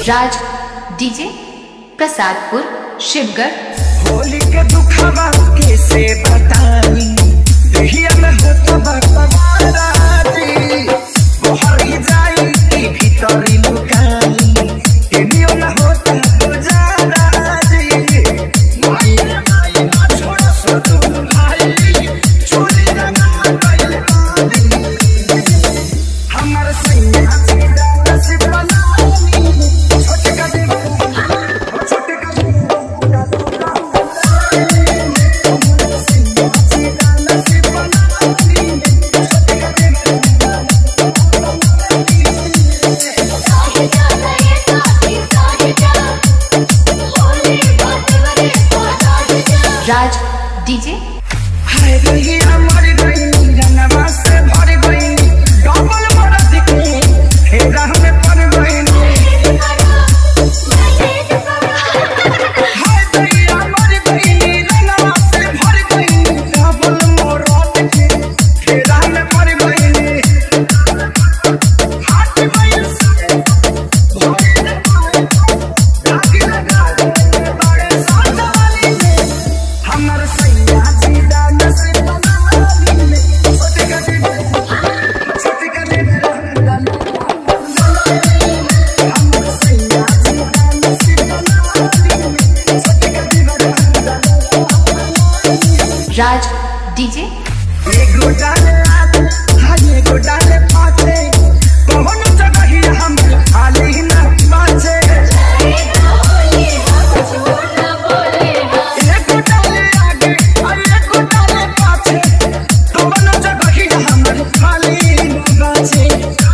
राज DJ Prasadpur Shivgarh. Holi के दुखवा कैसे बताई दहिया में होता बकवाराती बहरी जाई की भीतरी लुकाई केनियो ना होता गुजारा जी माई ना छोड़ा सो तू भाई चोरी ना गइल हमर सैया सीधा से बनानी छोटे का दे छोटे का राज डीजे हाय गई मर गई जनवा से भर गई डबल मरद के हेरा में पड़ गई हाय गई मर गई जनवा से भर गई डबल मरद के हेरा में पड़ गई हाथ में से भोले दाग लगा दे बड़े साथ वाली ने हमर सैया सीधा नसीब बनानी में छोटे का दे हमर सैया सीधा नसीब बनानी में छोटे का दे राज डीजे एगो डाले आते हाय एगो डाले पाते कौन जगह ही हम खाली ना बाचे एगो डाले आगे और एगो डाले पाछे कौन जगह ही हम खाली ना बाचे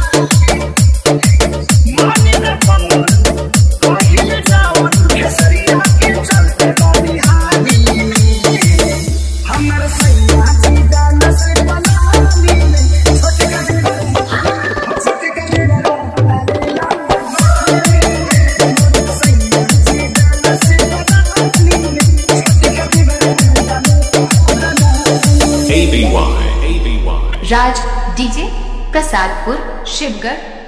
माने ना पंगल कहीं जाओ केसरिया के चलते बानी हाली हमर सैया सीधा नसीब बनानी में छोटे का दे छोटे का दे सैया सीधा नसीब बनानी में छोटे का दे ABY राज डीजे प्रसादपुर शिवगढ़।